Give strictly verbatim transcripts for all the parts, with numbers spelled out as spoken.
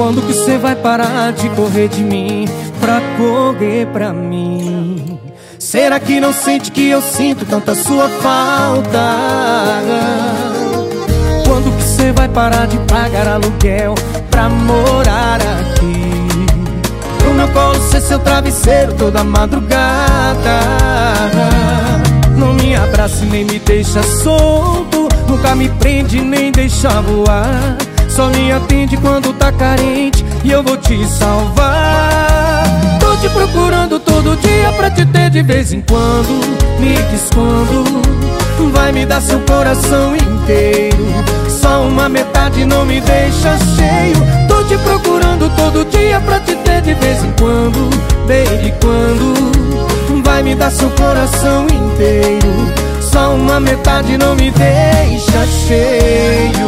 Quando que você vai parar de correr de mim pra correr pra mim? Será que não sente que eu sinto tanta sua falta? Quando que você vai parar de pagar aluguel pra morar aqui? Pro meu colo ser seu travesseiro toda madrugada. Não me abraça e nem me deixa solto, nunca me prende nem deixa voar. Só me atende quando tá carente e eu vou te salvar. Tô te procurando todo dia pra te ter de vez em quando. Me diz quando vai me dar seu coração inteiro. Só uma metade não me deixa cheio. Tô te procurando todo dia pra te ter de vez em quando. Baby, quando vai me dar seu coração inteiro. Só uma metade não me deixa cheio.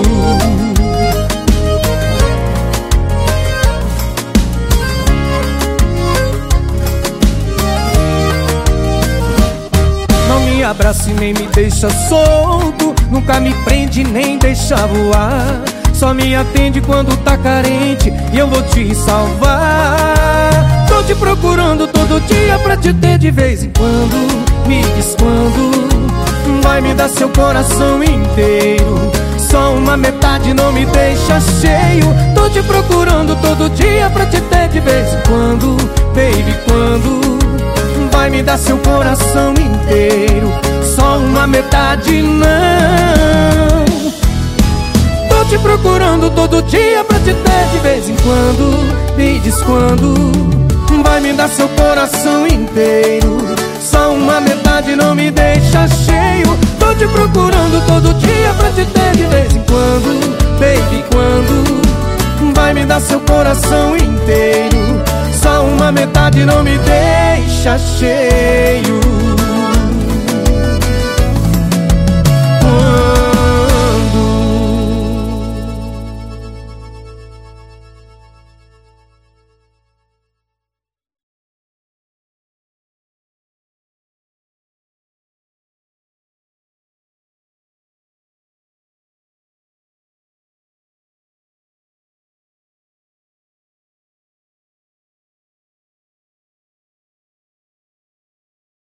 Me abraça e nem me deixa solto, nunca me prende nem deixa voar. Só me atende quando tá carente e eu vou te salvar. Tô te procurando todo dia pra te ter de vez em quando. Me diz quando vai me dar seu coração inteiro. Só uma metade não me deixa cheio. Tô te procurando todo dia pra te ter de vez em quando. Baby, quando vai me dar seu coração inteiro. Só uma metade não. Tô te procurando todo dia pra te ter de vez em quando. Me diz quando vai me dar seu coração inteiro. Só uma metade não me deixa cheio. Tô te procurando todo dia pra te ter de vez em quando. Baby, quando vai me dar seu coração inteiro. Só uma metade não me deixa cheio.